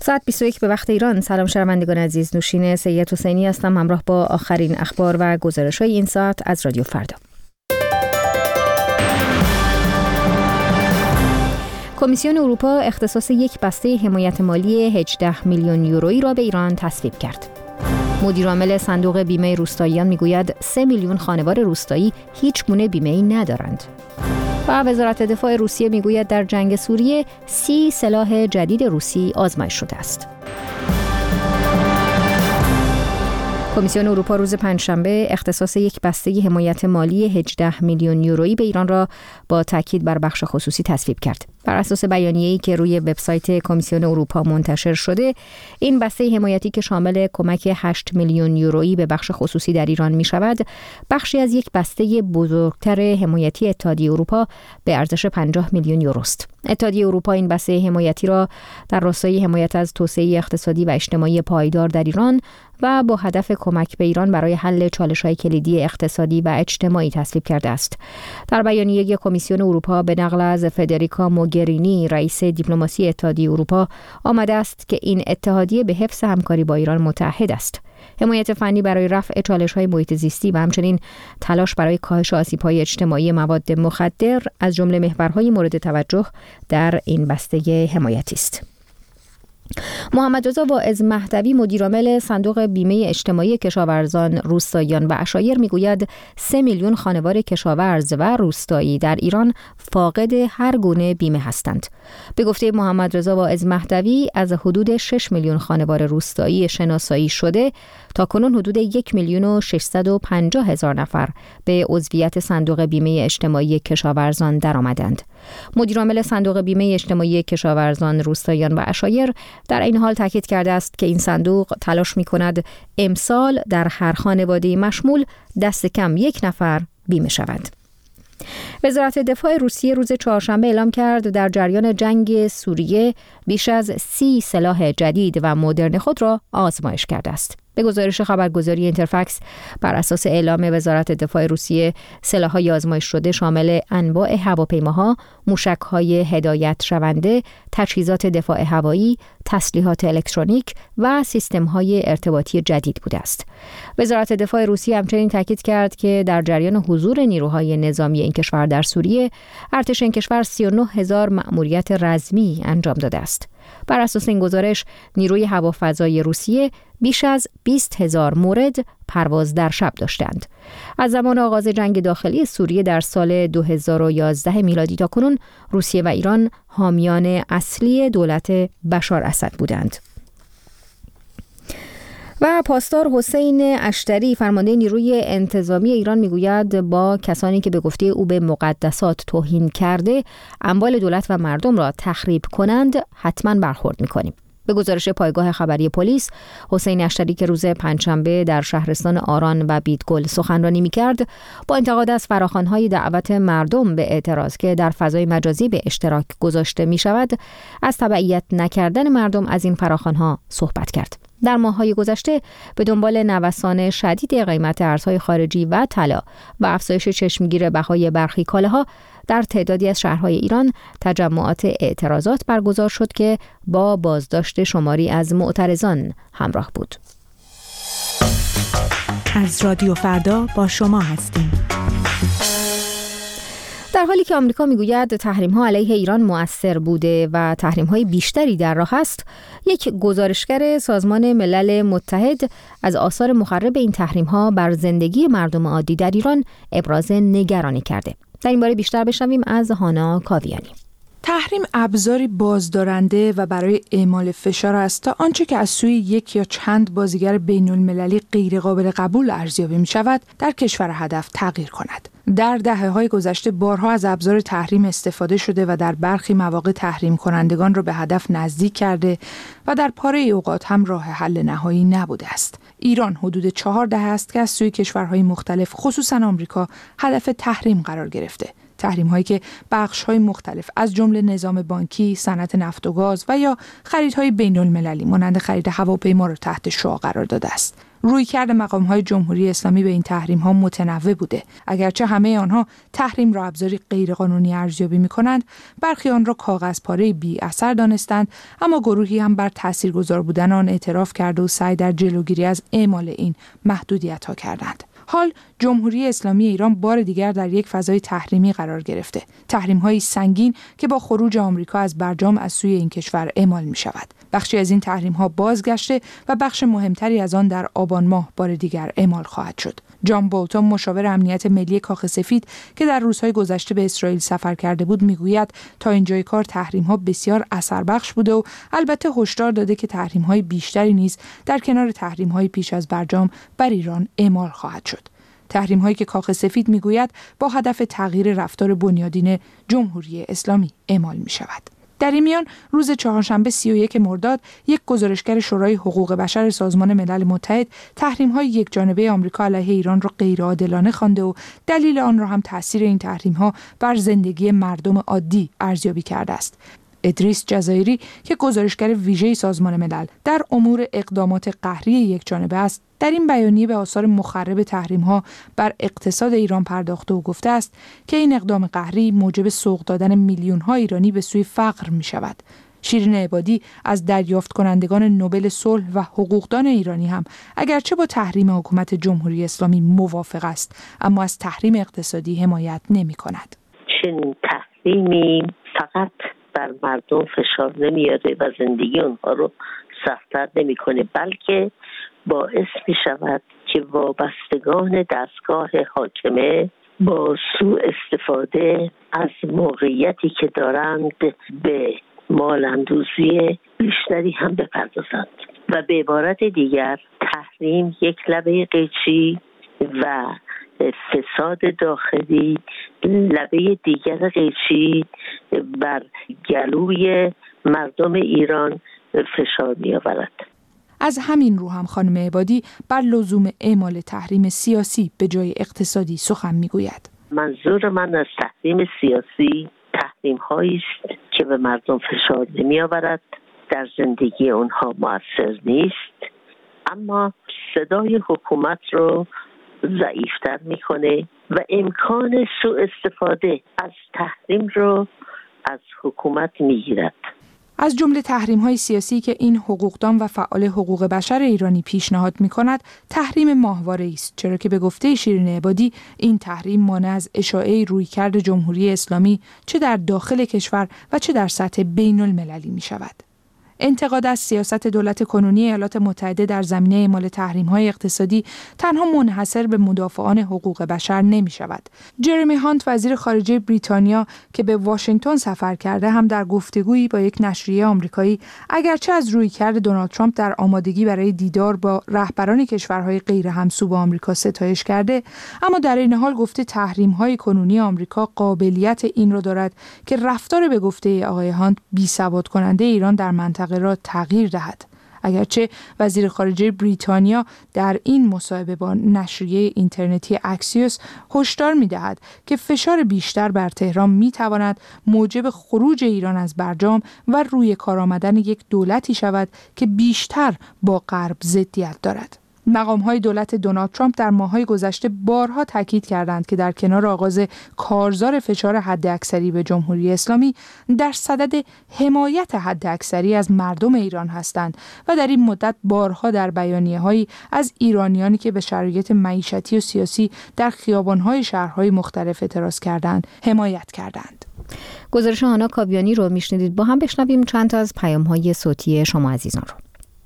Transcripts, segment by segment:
ساعت 21 به وقت ایران. سلام شنوندگان عزیز، نوشین سید حسینی هستم همراه با آخرین اخبار و گزارش‌های این ساعت از رادیو فردا. کمیسیون اروپا اختصاص یک بسته حمایت مالی 18 میلیون یورویی را به ایران تصویب کرد. مدیرعامل صندوق بیمه روستاییان میگوید 3 میلیون خانوار روستایی هیچ گونه بیمه‌ای ندارند. و وزارت دفاع روسیه میگوید در جنگ سوریه 30 سلاح جدید روسی آزمایش شده است. کمیسیون اروپا روز پنجشنبه اختصاص یک بسته حمایت مالی 18 میلیون یورویی به ایران را با تاکید بر بخش خصوصی تصویب کرد. بر اساس بیانیه‌ای که روی وبسایت کمیسیون اروپا منتشر شده، این بسته حمایتی که شامل کمک 8 میلیون یورویی به بخش خصوصی در ایران می‌شود، بخشی از یک بسته بزرگتر حمایتی اتحادیه اروپا به ارزش 50 میلیون یوروست. اتحادیه اروپا این بسته حمایتی را در راستای حمایت از توسعه اقتصادی و اجتماعی پایدار در ایران و با هدف کمک به ایران برای حل چالش‌های کلیدی اقتصادی و اجتماعی تصویب کرده است. در بیانیه کمیسیون اروپا به نقل از فدریکا موگرینی، رئیس دیپلماسی اتحادیه اروپا، آمده است که این اتحادیه به حفظ همکاری با ایران متعهد است. حمایت فنی برای رفع چالش‌های محیط زیستی و همچنین تلاش برای کاهش آسیب‌های اجتماعی مواد مخدر از جمله محورهای مورد توجه در این بسته حمایتی است. محمد رضا واعظ مهدوی، مدیرعامل صندوق بیمه اجتماعی کشاورزان، روستاییان و عشایر میگوید 3 میلیون خانوار کشاورز و روستایی در ایران فاقد هر گونه بیمه هستند. به گفته محمد رضا واعظ مهدوی، از حدود 6 میلیون خانوار روستایی شناسایی شده، تاکنون حدود 1,650,000 نفر به عضویت صندوق بیمه اجتماعی کشاورزان درآمدند. مدیرعامل صندوق بیمه اجتماعی کشاورزان، روستاییان و عشایر در این حال تاکید کرده است که این صندوق تلاش می‌کند امسال در هر خانواده مشمول دست کم 1 نفر بیمه شود. وزارت دفاع روسیه روز چهارشنبه اعلام کرد در جریان جنگ سوریه بیش از 30 سلاح جدید و مدرن خود را آزمایش کرده است. به گزارش خبرگزاری اینترفکس، بر اساس اعلام وزارت دفاع روسیه، سلاح‌های آزمایش شده شامل انواع هواپیماها، موشک‌های هدایت شونده، تجهیزات دفاع هوایی، تسلیحات الکترونیک و سیستم‌های ارتباطی جدید بوده است. وزارت دفاع روسیه همچنین تاکید کرد که در جریان حضور نیروهای نظامی این کشور در سوریه، ارتش این کشور 39,000 مأموریت رزمی انجام داده است. بر اساس این گزارش، نیروی هوافضای روسیه بیش از 20,000 مورد پرواز در شب داشتند. از زمان آغاز جنگ داخلی سوریه در سال 2011 میلادی تا کنون، روسیه و ایران حامیان اصلی دولت بشار اسد بودند. و پاسدار حسین اشتری، فرمانده نیروی انتظامی ایران، میگوید با کسانی که به گفته او به مقدسات توهین کرده اموال دولت و مردم را تخریب کنند حتما برخورد میکنیم. به گزارش پایگاه خبری پلیس، حسین اشتری که روز پنجشنبه در شهرستان آران و بیدگل سخنرانی می‌کرد، با انتقاد از فراخوان‌های دعوت مردم به اعتراض که در فضای مجازی به اشتراک گذاشته می‌شود، از تبعیت نکردن مردم از این فراخوان‌ها صحبت کرد. در ماه‌های گذشته به دنبال نوسان شدید قیمت ارزهای خارجی و طلا و افزایش چشمگیر بهای برخی کالاها در تعدادی از شهرهای ایران تجمعات اعتراضات برگزار شد که با بازداشت شماری از معترضان همراه بود. از رادیو فردا با شما هستیم. در حالی که آمریکا میگوید تحریم‌ها علیه ایران مؤثر بوده و تحریم‌های بیشتری در راه است، یک گزارشگر سازمان ملل متحد از آثار مخرب این تحریم‌ها بر زندگی مردم عادی در ایران ابراز نگرانی کرده. در این باره بیشتر بشنویم از هانا کاویانی. تحریم ابزاری بازدارنده و برای اعمال فشار است تا آنچه که از سوی یک یا چند بازیگر بین‌المللی غیر قابل قبول ارزیابی می شود در کشور هدف تغییر کند. در دهه‌های گذشته بارها از ابزار تحریم استفاده شده و در برخی مواقع تحریم کنندگان را به هدف نزدیک کرده و در پاره اوقات هم راه حل نهایی نبوده است. ایران حدود 4 دهه است که از سوی کشورهای مختلف خصوصا آمریکا هدف تحریم قرار گرفته. تحریم‌هایی که بخش‌های مختلف از جمله نظام بانکی، صنعت نفت و گاز و یا خریدهای بین‌المللی مانند خرید هواپیما را تحت شعاع قرار داده است. رویکرد مقام‌های جمهوری اسلامی به این تحریم‌ها متنوع بوده. اگرچه همه آنها تحریم را ابزاری غیرقانونی ارزیابی می‌کنند، برخی آن را کاغذپاره بی اثر دانستند، اما گروهی هم بر تاثیرگذار بودن آن اعتراف کرده و سعی در جلوگیری از اعمال این محدودیت‌ها کردند. حال جمهوری اسلامی ایران بار دیگر در یک فضای تحریمی قرار گرفته. تحریم‌های سنگین که با خروج آمریکا از برجام از سوی این کشور اعمال می‌شود. بخشی از این تحریم‌ها بازگشته و بخش مهمتری از آن در آبان ماه بار دیگر اعمال خواهد شد. جان بولتون مشاور امنیت ملی کاخ سفید که در روزهای گذشته به اسرائیل سفر کرده بود میگوید تا اینجای کار تحریم‌ها بسیار اثربخش بوده و البته هشدار داده که تحریم‌های بیشتری نیز در کنار تحریم‌های پیش از برجام بر ایران اعمال خواهد شد. تحریم‌هایی که کاخ سفید میگوید با هدف تغییر رفتار بنیادین جمهوری اسلامی اعمال می‌شود. در این میان روز چهارشنبه 31 مرداد یک گزارشگر شورای حقوق بشر سازمان ملل متحد تحریم‌های یکجانبه آمریکا علیه ایران را غیرعادلانه خوانده و دلیل آن را هم تاثیر این تحریم‌ها بر زندگی مردم عادی ارزیابی کرده است. ادریس جزایری که گزارشگر ویژه سازمان ملل در امور اقدامات قهری یکجانبه است، در این بیانیه به آثار مخرب تحریم‌ها بر اقتصاد ایران پرداخته و گفته است که این اقدام قهری موجب سوق دادن میلیون‌ها ایرانی به سوی فقر می‌شود. شیرین عبادی از دریافت کنندگان نوبل صلح و حقوقدان ایرانی هم اگرچه با تحریم حکومت جمهوری اسلامی موافق است، اما از تحریم اقتصادی حمایت نمی‌کند. چنین تحریمی فقط بر مردم فشار نمیاره و زندگی اونها رو سخت‌تر نمی‌کنه، بلکه باعث می‌شود که وابستگان دستگاه حاکمه با سوء استفاده از موقعیتی که دارند به مال‌اندوزی بیشتری هم بپردازند و به عبارت دیگر تحریم یک لبه قیچی و فساد داخلی لبه دیگر قیچی بر گلوی مردم ایران فشار می‌آورد. از همین رو هم خانم عبادی بر لزوم اعمال تحریم سیاسی به جای اقتصادی سخن می‌گوید. منظور من از تحریم سیاسی تحریم‌هایی است که به مردم فشار نمی‌آورد، در زندگی اونها مؤثر نیست، اما صدای حکومت رو ضعیفتر میکنه و امکان سوء استفاده از تحریم رو از حکومت میگیرد. از جمله تحریم‌های سیاسی که این حقوقدان و فعال حقوق بشر ایرانی پیشنهاد می‌کند، تحریم ماهواره‌ای است، چرا که به گفته شیرین عبادی این تحریم مانع از اشاعه رویکرد جمهوری اسلامی چه در داخل کشور و چه در سطح بین‌المللی می‌شود. انتقاد از سیاست دولت کنونی ایالات متحده در زمینه اعمال تحریم‌های اقتصادی تنها منحصر به مدافعان حقوق بشر نمی‌شود. جرمی هانت وزیر خارجه بریتانیا که به واشنگتن سفر کرده هم در گفتگویی با یک نشریه آمریکایی اگرچه از رویکرد دونالد ترامپ در آمادگی برای دیدار با رهبران کشورهای غیر همسو با آمریکا ستایش کرده، اما در این حال گفته تحریم‌های کنونی آمریکا قابلیت این را دارد که رفتار به گفته آقای هانت بی‌ثبات کننده ایران در منطقه را تغییر دهد. اگرچه وزیر خارجه بریتانیا در این مصاحبه با نشریه اینترنتی اکسیوس هشدار می‌دهد که فشار بیشتر بر تهران می‌تواند موجب خروج ایران از برجام و روی کار آمدن یک دولتی شود که بیشتر با غرب ضدیت دارد. مقام‌های دولت دونالد ترامپ در ماه‌های گذشته بارها تاکید کردند که در کنار آغاز کارزار فشار حداکثری به جمهوری اسلامی در صدد حمایت حداکثری از مردم ایران هستند و در این مدت بارها در بیانیه‌هایی از ایرانیانی که به شرایط معیشتی و سیاسی در خیابان‌های شهرهای مختلف اعتراض کردند حمایت کردند. گزارش هانا کاویانی رو میشنیدید. با هم بشنویم چند تا از پیام‌های صوتی شما عزیزان رو.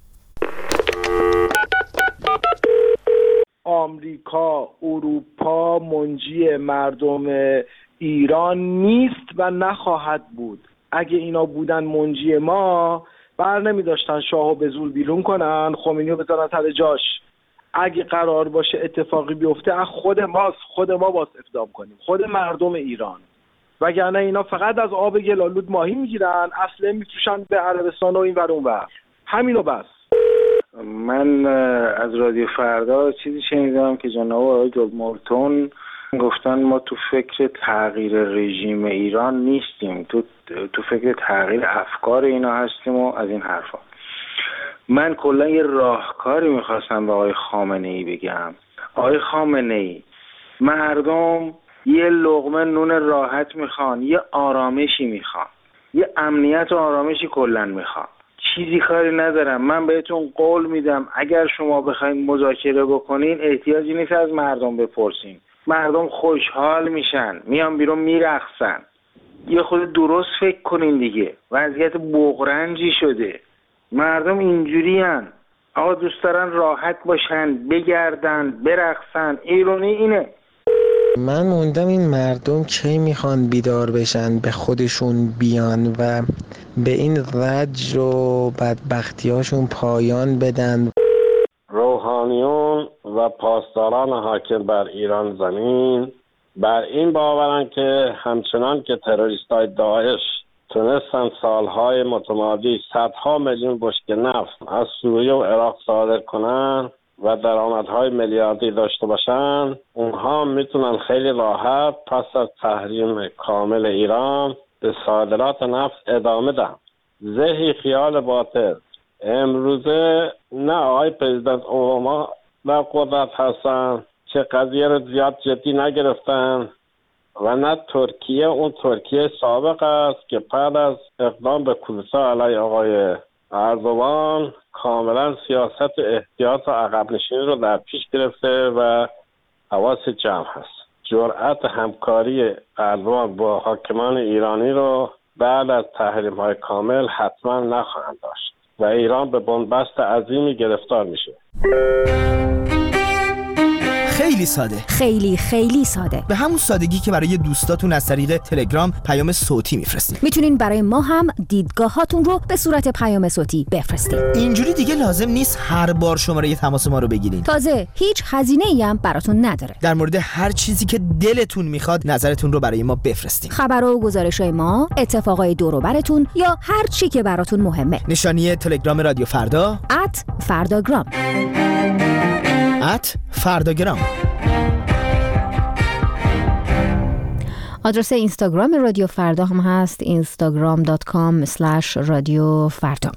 آمریکا، اروپا منجی مردم ایران نیست و نخواهد بود. اگه اینا بودن منجی ما، بر نمی داشتن شاهو به زور بیرون کنن، خمینیو بذارن سر جاش. اگه قرار باشه اتفاقی بیفته، از خود ما باز اقدام کنیم، خود مردم ایران. وگرنه اینا فقط از آب گلالود ماهی میگیرن، اسلحه میفروشن به عربستان و این ور اون ور. همینو بس. من از رادیو فردا چیزی شنیدم که جناب آقای جان بولتون گفتن ما تو فکر تغییر رژیم ایران نیستیم، تو فکر تغییر افکار اینا هستیم و از این حرفا. من کلا یه راهکاری میخواستم به آقای خامنه‌ای بگم. آقای خامنه‌ای، مردم یه لقمه نون راحت میخوان، یه آرامشی میخوان، یه امنیت و آرامشی کلا میخوان. چیزی کاری ندارم. من بهتون قول میدم اگر شما بخواید مذاکره بکنین احتیاجی نیست از مردم بپرسین. مردم خوشحال میشن، میان بیرون میرقصن. یه خود درست فکر کنین دیگه. وضعیت بغرنجی شده. مردم اینجورین. آقا دوست دارن راحت باشن، بگردن، برقصن. ایرانی اینه. من موندم این مردم کی میخوان بیدار بشن، به خودشون بیان و به این رنج و بدبختیاشون پایان بدن. روحانیون و پاسداران حاکم بر ایران زمین بر این باورن که همچنان که تروریستای داعش تونستن سالهای متمادی صدها میلیون بشکه نفت از سوریه و عراق صادر کنن و درآمدهای میلیاردی داشته باشن، اونها میتونن خیلی راحت پس از تحریم کامل ایران به صادرات نفت ادامه دهن. زهی خیال باطل. امروزه نه آقای پرزیدنت اوباما در قدرت هستن که قضیه رو زیاد جدی نگرفتن و نه ترکیه، اون ترکیه سابق است که بعد از اقدام به کودتا علیه آقای اردوغان کاملا سیاست احتیاط و عقب نشینی رو در پیش گرفته و حواس جمع هست. جرأت همکاری اردوغان با حاکمان ایرانی رو بعد از تحریم های کامل حتما نخواهند داشت و ایران به بنبست عظیمی گرفتار میشه. خیلی ساده، خیلی ساده. به همون سادگی که برای دوستاتون از طریق تلگرام پیام صوتی میفرستید. میتونین برای ما هم دیدگاهاتون رو به صورت پیام صوتی بفرستید. اینجوری دیگه لازم نیست هر بار شماره تماس ما رو بگیرین. تازه هیچ هزینه‌ای هم براتون نداره. در مورد هر چیزی که دلتون میخواد نظرتون رو برای ما بفرستید. خبر و گزارش‌های ما، اتفاقای دور و براتون یا هر چی که براتون مهمه. نشانی تلگرام رادیو فردا @فرداگرام. @فرداگرام. آدرس اینستاگرام رادیو فردا هم هست instagram.com/رادیوفردا.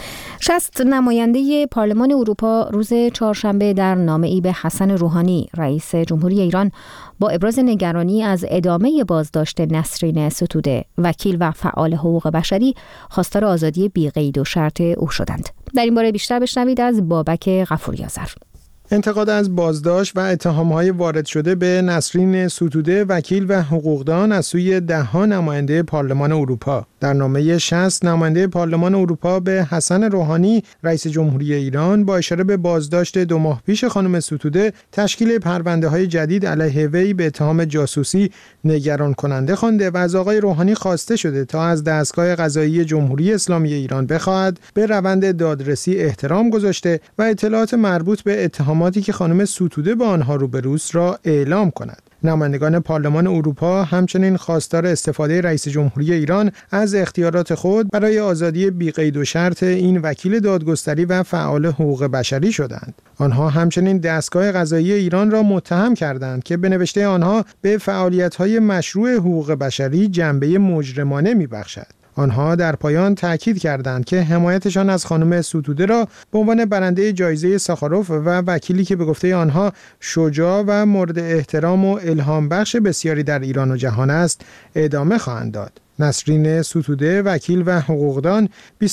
60 نماینده پارلمان اروپا روز چهارشنبه در نامه‌ای به حسن روحانی رئیس جمهوری ایران با ابراز نگرانی از ادامه بازداشت نسرین ستوده وکیل و فعال حقوق بشری خواستار آزادی بی‌قید و شرط او شدند. در این باره بیشتر بشنوید از بابک غفوری آذر. انتقاد از بازداشت و اتهام‌های وارد شده به نسرین ستوده وکیل و حقوقدان از سوی 10 نماینده پارلمان اروپا. در نامه 60 نماینده پارلمان اروپا به حسن روحانی رئیس جمهوری ایران با اشاره به بازداشت 2 ماه پیش خانم ستوده، تشکیل پرونده‌های جدید علیه وی به اتهام جاسوسی نگران کننده خوانده و از آقای روحانی خواسته شده تا از دستگاه قضایی جمهوری اسلامی ایران بخواهد به روند دادرسی احترام گذاشته و اطلاعات مربوط به اتهاماتی که خانم ستوده با آنها روبروست را اعلام کند. نمایندگان پارلمان اروپا همچنین خواستار استفاده رئیس جمهوری ایران از اختیارات خود برای آزادی بی‌قید و شرط این وکیل دادگستری و فعال حقوق بشری شدند. آنها همچنین دستگاه قضایی ایران را متهم کردند که به نوشته آنها به فعالیت‌های مشروع حقوق بشری جنبه مجرمانه می‌بخشد. آنها در پایان تأکید کردند که حمایتشان از خانم ستوده را به عنوان برنده جایزه ساخاروف و وکیلی که به گفته آنها شجاع و مورد احترام و الهام بخش بسیاری در ایران و جهان است ادامه خواهند داد. نسرین ستوده وکیل و حقوقدان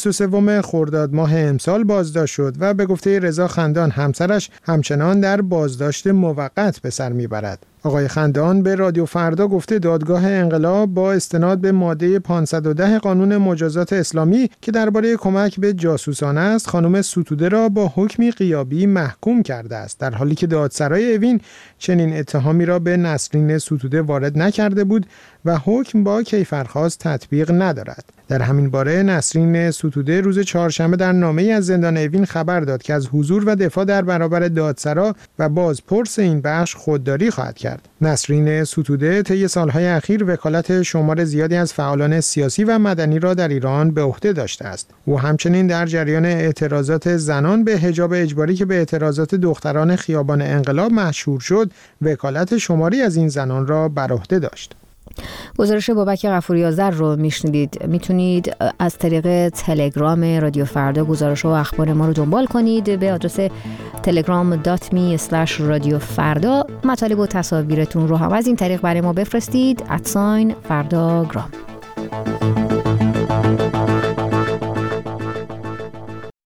23 خرداد ماه امسال بازداشت شد و به گفته رضا خندان همسرش همچنان در بازداشت موقت به سر میبرد. آقای خندان به رادیو فردا گفته دادگاه انقلاب با استناد به ماده 510 قانون مجازات اسلامی که درباره کمک به جاسوسان است، خانم ستوده را با حکمی غیابی محکوم کرده است، در حالی که دادسرای اوین چنین اتهامی را به نسرین ستوده وارد نکرده بود و حکم با کیفرخواست تطبیق ندارد. در همین باره نسرین ستوده روز چهارشنبه در نامه‌ای از زندان اوین خبر داد که از حضور و دفاع در برابر دادسرا و بازپرس این بخش خودداری خواهد کرد. کرد. نسرین ستوده طی سالهای اخیر وکالت شمار زیادی از فعالان سیاسی و مدنی را در ایران به عهده داشته است. او همچنین در جریان اعتراضات زنان به حجاب اجباری که به اعتراضات دختران خیابان انقلاب مشهور شد، وکالت شماری از این زنان را بر عهده داشت. گزارش بابک غفوری آذر رو میشنیدید. میتونید از طریق تلگرام رادیو فردا گزارش و اخبار ما رو دنبال کنید. به آدرس telegram.me/radiofarda مطالب و تصاویرتون رو هم از این طریق برای ما بفرستید. @فردا گرام.